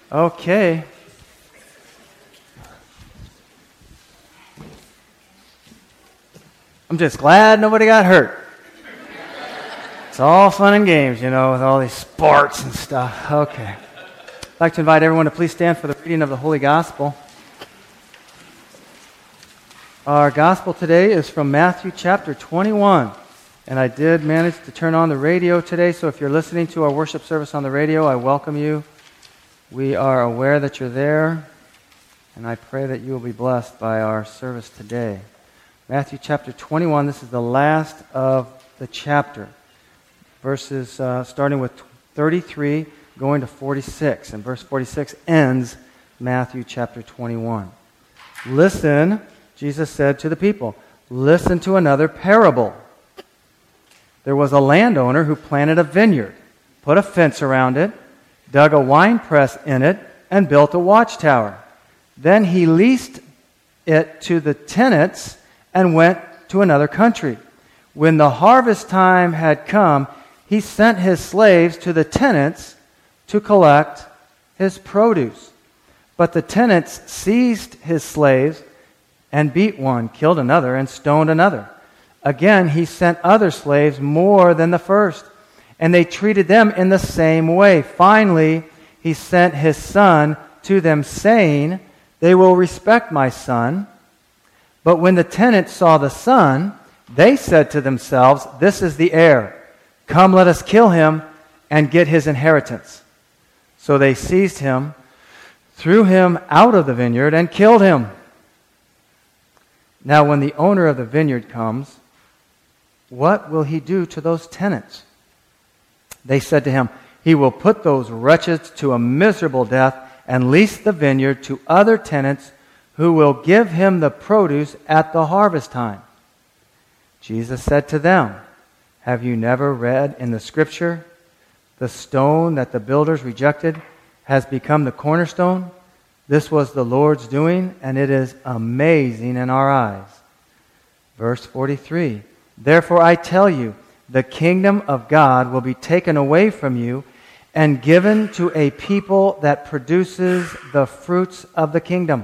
Okay. I'm just glad nobody got hurt. It's all fun and games, with all these sports and stuff. Okay. I'd like to invite everyone to please stand for the reading of the Holy Gospel. Our Gospel today is from Matthew chapter 21. And I did manage to turn on the radio today, so if you're listening to our worship service on the radio, I welcome you. We are aware that you're there, and I pray that you will be blessed by our service today. Matthew chapter 21, this is the last of the chapter. Verses starting with 33, going to 46. And verse 46 ends Matthew chapter 21. Listen, Jesus said to the people, listen to another parable. There was a landowner who planted a vineyard, put a fence around it, dug a winepress in it, and built a watchtower. Then he leased it to the tenants and went to another country. When the harvest time had come, he sent his slaves to the tenants to collect his produce. But the tenants seized his slaves and beat one, killed another, and stoned another. Again, he sent other slaves more than the first, and they treated them in the same way. Finally, he sent his son to them, saying, they will respect my son. But when the tenants saw the son, they said to themselves, this is the heir. Come, let us kill him and get his inheritance. So they seized him, threw him out of the vineyard, and killed him. Now when the owner of the vineyard comes, what will he do to those tenants? They said to him, he will put those wretches to a miserable death and lease the vineyard to other tenants who will give him the produce at the harvest time. Jesus said to them, have you never read in the Scripture, the stone that the builders rejected has become the cornerstone? This was the Lord's doing, and it is amazing in our eyes. Verse 43, therefore I tell you, the kingdom of God will be taken away from you and given to a people that produces the fruits of the kingdom.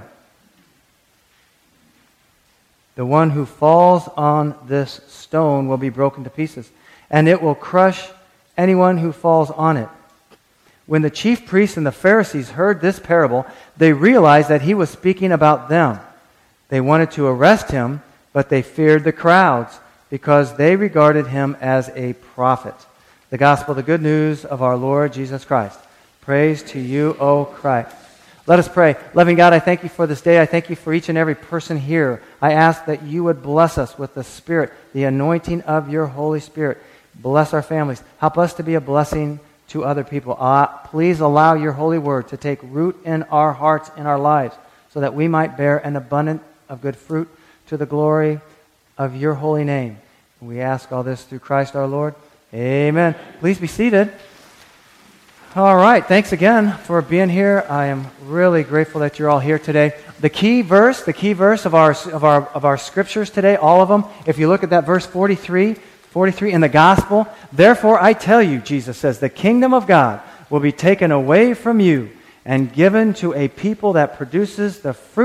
The one who falls on this stone will be broken to pieces, and it will crush anyone who falls on it. When the chief priests and the Pharisees heard this parable, they realized that he was speaking about them. They wanted to arrest him, but they feared the crowds, because they regarded him as a prophet. The gospel, the good news of our Lord Jesus Christ. Praise to you, O Christ. Let us pray. Loving God, I thank you for this day. I thank you for each and every person here. I ask that you would bless us with the Spirit, the anointing of your Holy Spirit. Bless our families. Help us to be a blessing to other people. Please allow your holy word to take root in our hearts, in our lives, so that we might bear an abundance of good fruit to the glory of your holy name. We ask all this through Christ our Lord. Amen. Please be seated. All right. Thanks again for being here. I am really grateful that you're all here today. The key verse of our scriptures today, all of them, if you look at that verse 43 in the gospel, therefore I tell you, Jesus says, the kingdom of God will be taken away from you and given to a people that produces,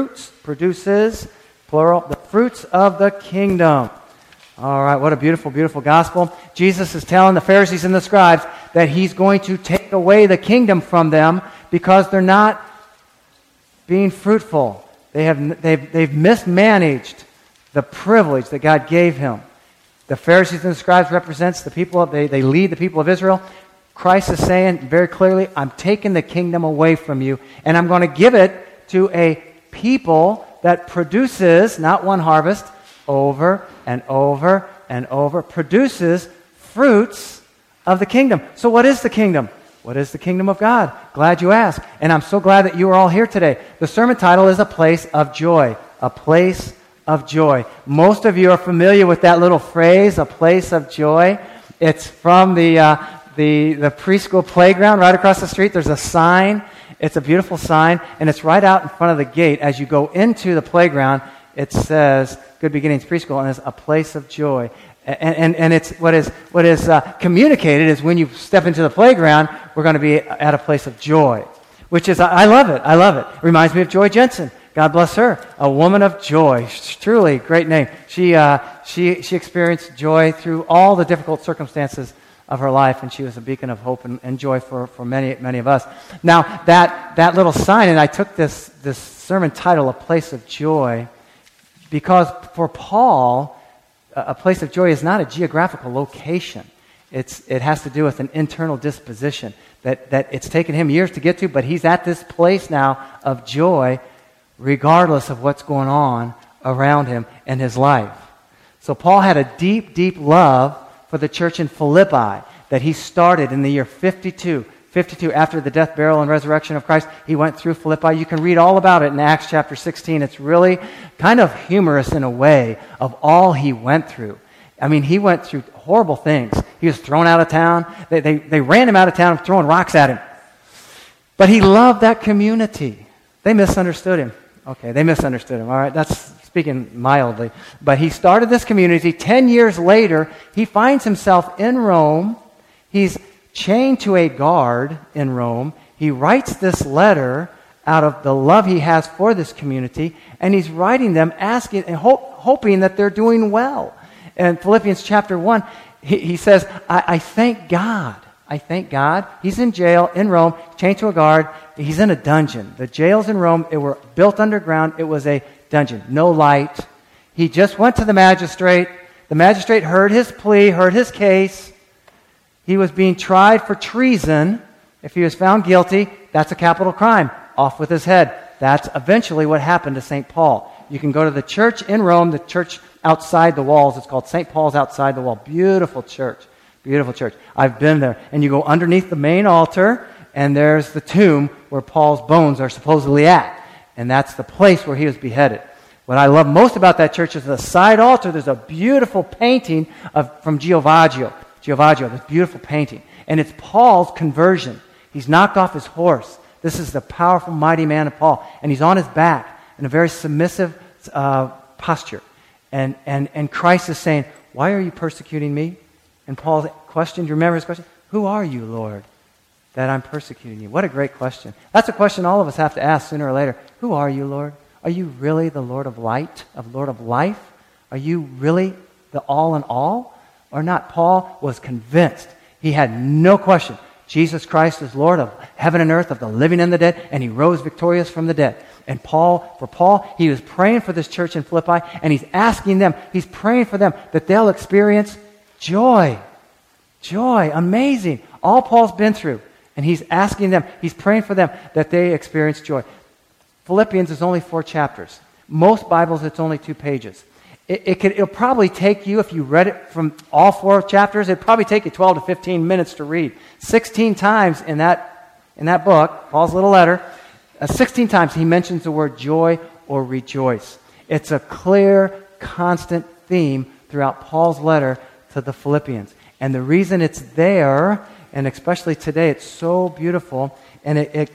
plural, the fruits of the kingdom. All right, what a beautiful, beautiful gospel. Jesus is telling the Pharisees and the scribes that he's going to take away the kingdom from them because they're not being fruitful. They've mismanaged the privilege that God gave him. The Pharisees and the scribes represents the people, they lead the people of Israel. Christ is saying very clearly, I'm taking the kingdom away from you, and I'm going to give it to a people that produces, not one harvest, over and over and over, produces fruits of the kingdom. So what is the kingdom? What is the kingdom of God? Glad you asked. And I'm so glad that you are all here today. The sermon title is A Place of Joy. A Place of Joy. Most of you are familiar with that little phrase, a place of joy. It's from the preschool playground right across the street. There's a sign. It's a beautiful sign, and it's right out in front of the gate. As you go into the playground, it says Good Beginnings Preschool, and it's a place of joy. And it's what is communicated is when you step into the playground, we're going to be at a place of joy. which is, I love it. I love it. Reminds me of Joy Jensen. God bless her. A woman of joy. Truly, great name. She experienced joy through all the difficult circumstances of her life, and she was a beacon of hope and joy for many, many of us. Now, that little sign, and I took this sermon title, A Place of Joy, because for Paul, a place of joy is not a geographical location. It has to do with an internal disposition that it's taken him years to get to, but he's at this place now of joy regardless of what's going on around him in his life. So Paul had a deep, deep love for the church in Philippi that he started in the year 52 after the death, burial, and resurrection of Christ. He went through Philippi. You can read all about it in Acts chapter 16. It's really kind of humorous in a way of all he went through. I mean, he went through horrible things. He was thrown out of town. They ran him out of town, throwing rocks at him. But he loved that community. They misunderstood him. Okay, they misunderstood him. All right, that's speaking mildly. But he started this community. 10 years later, he finds himself in Rome. He's chained to a guard in Rome. He writes this letter out of the love he has for this community, and he's writing them asking and hoping that they're doing well. In Philippians chapter 1, he says, I thank God. I thank God. He's in jail in Rome, chained to a guard. He's in a dungeon. The jails in Rome, it were built underground. It was a dungeon, no light. He just went to the magistrate. The magistrate heard his plea, heard his case. He was being tried for treason. If he was found guilty, that's a capital crime. Off with his head. That's eventually what happened to St. Paul. You can go to the church in Rome, the church outside the walls. It's called St. Paul's Outside the Wall. Beautiful church. Beautiful church. I've been there. And you go underneath the main altar, and there's the tomb where Paul's bones are supposedly at. And that's the place where he was beheaded. What I love most about that church is the side altar. There's a beautiful painting from Giovanni. This beautiful painting. And it's Paul's conversion. He's knocked off his horse. This is the powerful, mighty man of Paul. And he's on his back in a very submissive posture. And Christ is saying, why are you persecuting me? And Paul's question, do you remember his question? Who are you, Lord, that I'm persecuting you? What a great question. That's a question all of us have to ask sooner or later. Who are you, Lord? Are you really the Lord of light, Lord of life? Are you really the all in all? Or not? Paul was convinced. He had no question. Jesus Christ is Lord of heaven and earth, of the living and the dead, and he rose victorious from the dead. And for Paul, he was praying for this church in Philippi, and he's asking them, he's praying for them that they'll experience joy. Joy. Amazing. All Paul's been through. And he's asking them, he's praying for them that they experience joy. Philippians is only 4 chapters. Most Bibles, it's only 2 pages. It'll probably take you, if you read it from all 4 chapters, it'd probably take you 12 to 15 minutes to read. 16 times in that book, Paul's little letter, 16 times he mentions the word joy or rejoice. It's a clear, constant theme throughout Paul's letter to the Philippians. And the reason it's there, and especially today, it's so beautiful, and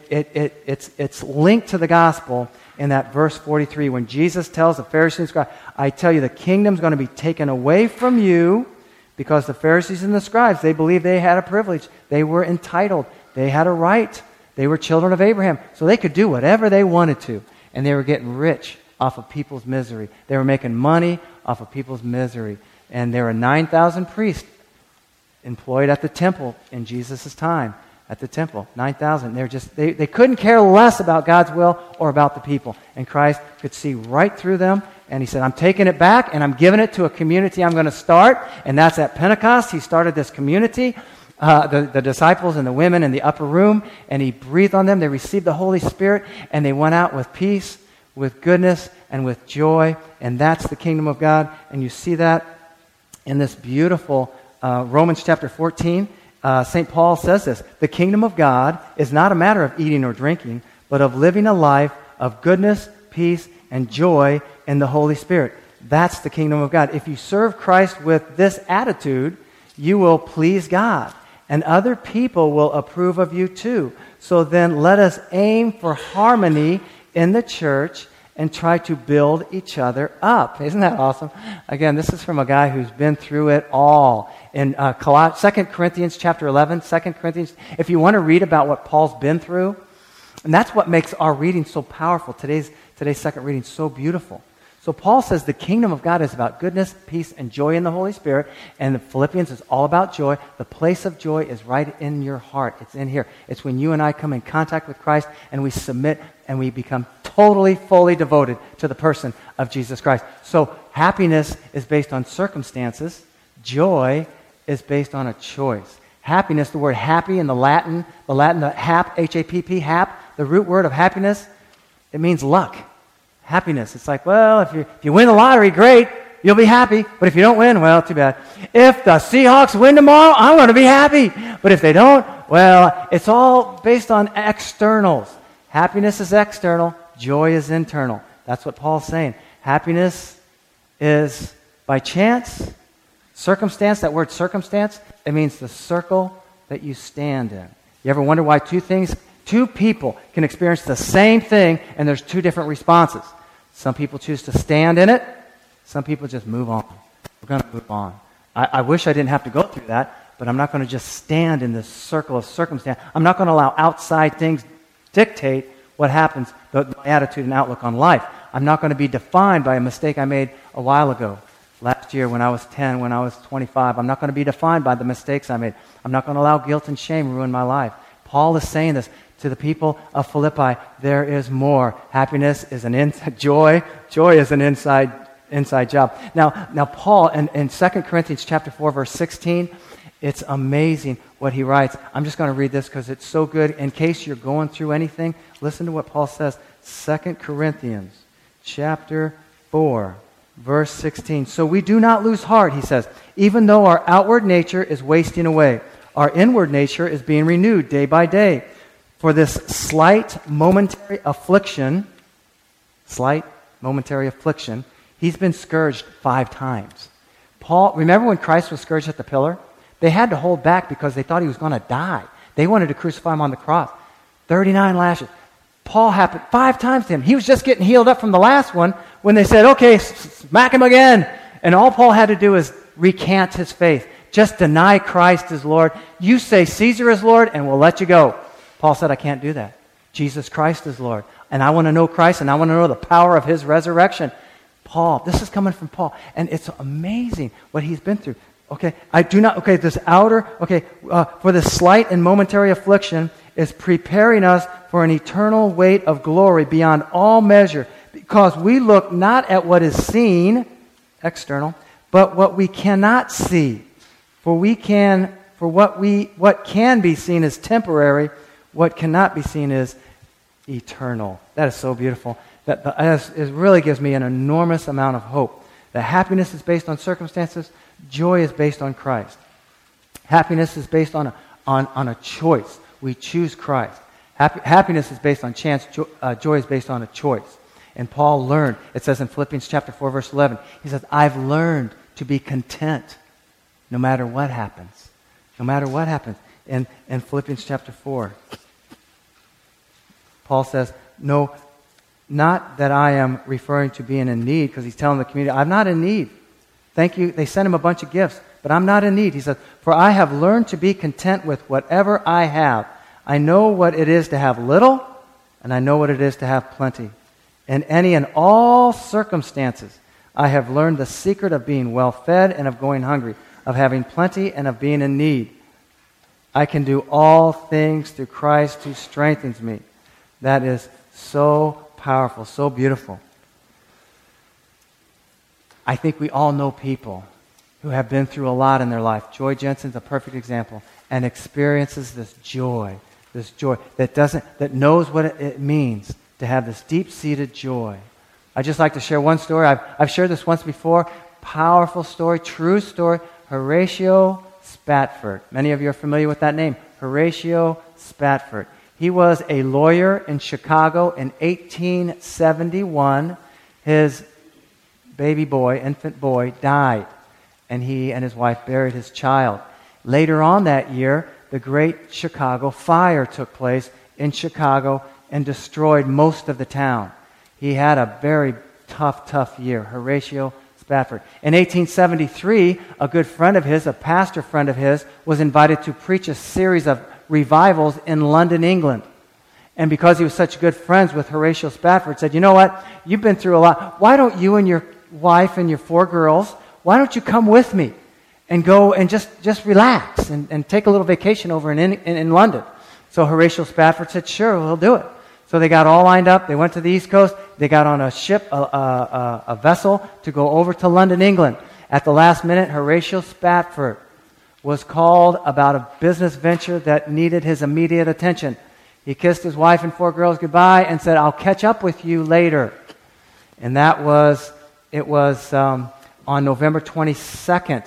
it's linked to the gospel in that verse 43 when Jesus tells the Pharisees and scribes, I tell you, the kingdom's going to be taken away from you because the Pharisees and the scribes, they believed they had a privilege. They were entitled. They had a right. They were children of Abraham. So they could do whatever they wanted to. And they were getting rich off of people's misery. They were making money off of people's misery. And there were 9,000 priests employed at the temple in Jesus' time. At the temple, 9,000. They couldn't care less about God's will or about the people. And Christ could see right through them. And he said, I'm taking it back and I'm giving it to a community I'm going to start. And that's at Pentecost. He started this community, the disciples and the women in the upper room. And he breathed on them. They received the Holy Spirit. And they went out with peace, with goodness, and with joy. And that's the kingdom of God. And you see that in this beautiful Romans chapter 14. St. Paul says this, the kingdom of God is not a matter of eating or drinking, but of living a life of goodness, peace, and joy in the Holy Spirit. That's the kingdom of God. If you serve Christ with this attitude, you will please God, and other people will approve of you too. So then let us aim for harmony in the church and try to build each other up. Isn't that awesome? Again, this is from a guy who's been through it all. In 2 Corinthians chapter 11, 2 Corinthians, if you want to read about what Paul's been through, And that's what makes our reading so powerful. Today's second reading so beautiful. So Paul says the kingdom of God is about goodness, peace, and joy in the Holy Spirit. And the Philippians is all about joy. The place of joy is right in your heart. It's in here. It's when you and I come in contact with Christ and we submit and we become totally, fully devoted to the person of Jesus Christ. So happiness is based on circumstances. Joy is based on a choice. Happiness, the word happy in the Latin, the hap, H-A-P-P, hap, the root word of happiness, it means luck. Happiness. It's like, well, if you win the lottery, great, you'll be happy. But if you don't win, well, too bad. If the Seahawks win tomorrow, I'm going to be happy. But if they don't, well, it's all based on externals. Happiness is external. Joy is internal. That's what Paul's saying. Happiness is by chance, circumstance. That word circumstance, it means the circle that you stand in. You ever wonder why two people can experience the same thing and there's two different responses? Some people choose to stand in it. Some people just move on. We're going to move on. I wish I didn't have to go through that, but I'm not going to just stand in this circle of circumstance. I'm not going to allow outside things dictate what happens, my attitude and outlook on life. I'm not going to be defined by a mistake I made a while ago. Last year when I was 10, when I was 25, I'm not going to be defined by the mistakes I made. I'm not going to allow guilt and shame ruin my life. Paul is saying this to the people of Philippi. There is more. Happiness is an inside joy. Joy is an inside job. Now Paul in 2 Corinthians chapter 4, verse 16, it's amazing what he writes. I'm just going to read this because it's so good. In case you're going through anything, listen to what Paul says. 2 Corinthians chapter 4, verse 16. So we do not lose heart, he says, even though our outward nature is wasting away. Our inward nature is being renewed day by day. For this slight momentary affliction, he's been scourged 5 times. Paul, remember when Christ was scourged at the pillar? They had to hold back because they thought he was going to die. They wanted to crucify him on the cross. 39 lashes. Paul happened 5 times to him. He was just getting healed up from the last one when they said, okay, smack him again. And all Paul had to do is recant his faith. Just deny Christ as Lord. You say Caesar is Lord and we'll let you go. Paul said, I can't do that. Jesus Christ is Lord. And I want to know Christ and I want to know the power of his resurrection. Paul, this is coming from Paul. And it's amazing what he's been through. For this slight and momentary affliction is preparing us for an eternal weight of glory beyond all measure, because we look not at what is seen, external, but what we cannot see. For what can be seen is temporary, what cannot be seen is eternal. That is so beautiful. It really gives me an enormous amount of hope. That happiness is based on circumstances. Joy is based on Christ. Happiness is based on a choice. We choose Christ. Happiness is based on chance. Joy is based on a choice. And Paul learned, it says in Philippians chapter 4, verse 11, he says, I've learned to be content no matter what happens. No matter what happens. In Philippians chapter 4, Paul says, no, not that I am referring to being in need, because he's telling the community, I'm not in need. Thank you. They sent him a bunch of gifts, but I'm not in need. He says, for I have learned to be content with whatever I have. I know what it is to have little, and I know what it is to have plenty. In any and all circumstances, I have learned the secret of being well fed and of going hungry, of having plenty and of being in need. I can do all things through Christ who strengthens me. That is so powerful, so beautiful. I think we all know people who have been through a lot in their life. Joy Jensen's a perfect example, and experiences this joy that knows what it means to have this deep-seated joy. I'd just like to share one story. I've shared this once before. Powerful story, true story. Horatio Spafford. Many of you are familiar with that name. Horatio Spafford. He was a lawyer in Chicago in 1871. His baby boy, infant boy, died, and he and his wife buried his child. Later on that year, the Great Chicago Fire took place in Chicago and destroyed most of the town. He had a very tough year, Horatio Spafford. In 1873, a good friend of his, a pastor friend of his, was invited to preach a series of revivals in London, England. And because he was such good friends with Horatio Spafford, said, you know what? You've been through a lot. Why don't you and your wife and your 4 girls, why don't you come with me and go and just relax and take a little vacation over in London? So Horatio Spafford said, sure, we'll do it. So they got all lined up. They went to the East Coast. They got on a ship, a vessel to go over to London, England. At the last minute, Horatio Spafford was called about a business venture that needed his immediate attention. He kissed his wife and 4 girls goodbye and said, I'll catch up with you later. And it was on November 22nd,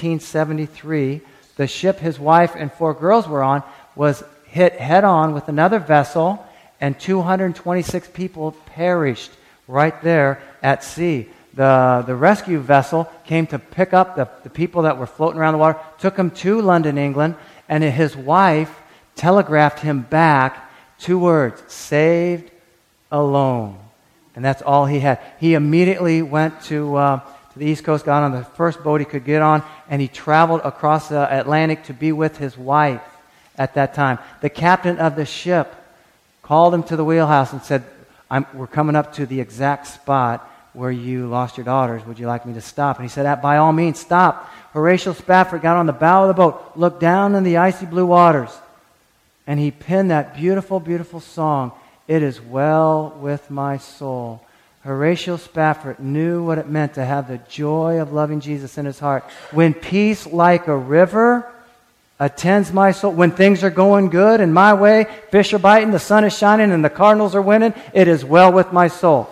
1873, the ship his wife and 4 girls were on was hit head-on with another vessel, and 226 people perished right there at sea. The rescue vessel came to pick up the people that were floating around the water, took them to London, England, and his wife telegraphed him back 2 words, saved alone. And that's all he had. He immediately went to the East Coast, got on the first boat he could get on, and he traveled across the Atlantic to be with his wife at that time. The captain of the ship called him to the wheelhouse and said, we're coming up to the exact spot where you lost your daughters. Would you like me to stop? And he said, by all means, stop. Horatio Spafford got on the bow of the boat, looked down in the icy blue waters, and he penned that beautiful, beautiful song, It Is Well With My Soul. Horatio Spafford knew what it meant to have the joy of loving Jesus in his heart. When peace like a river attends my soul, when things are going good in my way, fish are biting, the sun is shining, and the Cardinals are winning, it is well with my soul.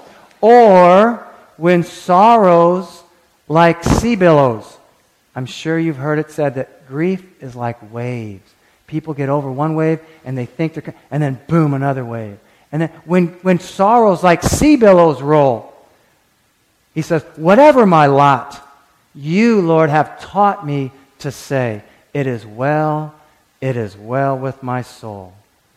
Or when sorrows like sea billows. I'm sure you've heard it said that grief is like waves. People get over one wave and they think and then boom, another wave. And then when sorrows like sea billows roll, he says, whatever my lot, you, Lord, have taught me to say, it is well with my soul.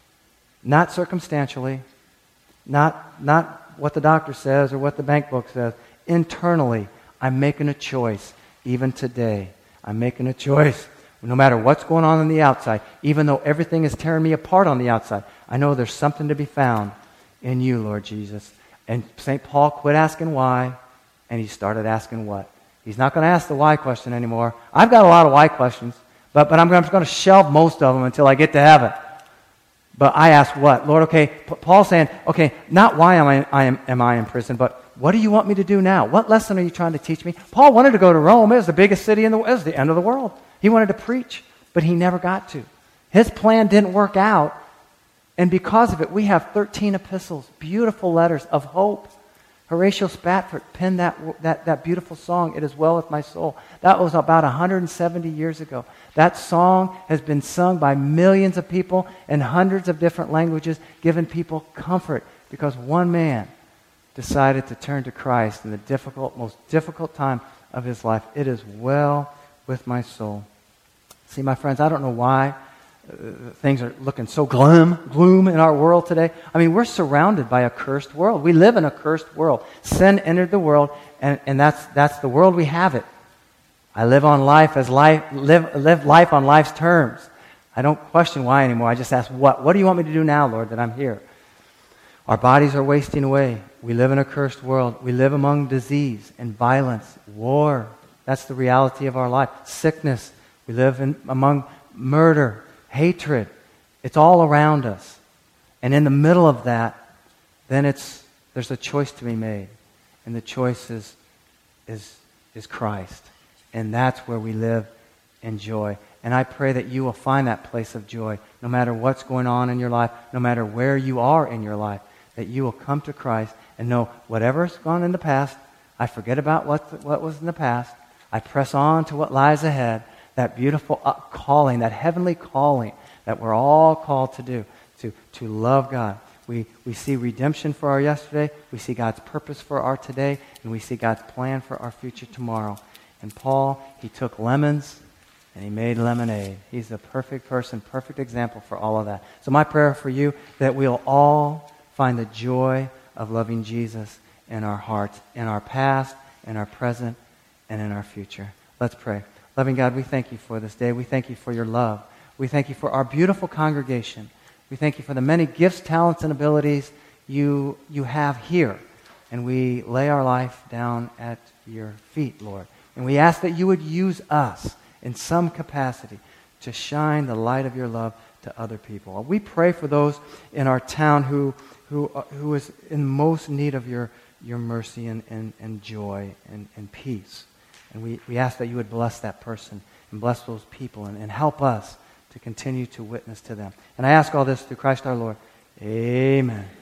Not circumstantially, not what the doctor says or what the bank book says. Internally, I'm making a choice, even today. I'm making a choice. No matter what's going on the outside, even though everything is tearing me apart on the outside, I know there's something to be found in you, Lord Jesus. And St. Paul quit asking why, and he started asking what. He's not going to ask the why question anymore. I've got a lot of why questions, but I'm just going to shelve most of them until I get to heaven. But I ask what? Lord, okay, Paul's saying, okay, not why am I in prison, but what do you want me to do now? What lesson are you trying to teach me? Paul wanted to go to Rome. It was the biggest city it was the end of the world. He wanted to preach, but he never got to. His plan didn't work out, and because of it, we have 13 epistles, beautiful letters of hope. Horatio Spafford penned that beautiful song, It Is Well With My Soul. That was about 170 years ago. That song has been sung by millions of people in hundreds of different languages, giving people comfort because one man decided to turn to Christ in the most difficult time of his life. It is well with my soul. See, my friends, I don't know why things are looking so gloom in our world today. I mean, we're surrounded by a cursed world. We live in a cursed world. Sin entered the world, and that's the world we have it. I live life on life's terms. I don't question why anymore. I just ask what. What do you want me to do now, Lord, that I'm here? Our bodies are wasting away. We live in a cursed world. We live among disease and violence, war. That's the reality of our life. Sickness. We live among murder, hatred. It's all around us. And in the middle of that, then there's a choice to be made. And the choice is Christ. And that's where we live in joy. And I pray that you will find that place of joy, no matter what's going on in your life, no matter where you are in your life, that you will come to Christ and know whatever's gone in the past, I forget about what was in the past. I press on to what lies ahead, that beautiful calling, that heavenly calling that we're all called to do, to love God. We see redemption for our yesterday, we see God's purpose for our today, and we see God's plan for our future tomorrow. And Paul, he took lemons and he made lemonade. He's the perfect person, perfect example for all of that. So my prayer for you, that we'll all find the joy of loving Jesus in our hearts, in our past, in our present, and in our future. Let's pray. Loving God, we thank you for this day. We thank you for your love. We thank you for our beautiful congregation. We thank you for the many gifts, talents, and abilities you have here. And we lay our life down at your feet, Lord. And we ask that you would use us in some capacity to shine the light of your love to other people. We pray for those in our town who is in most need of your mercy and joy and peace. And we ask that you would bless that person and bless those people and help us to continue to witness to them. And I ask all this through Christ our Lord. Amen.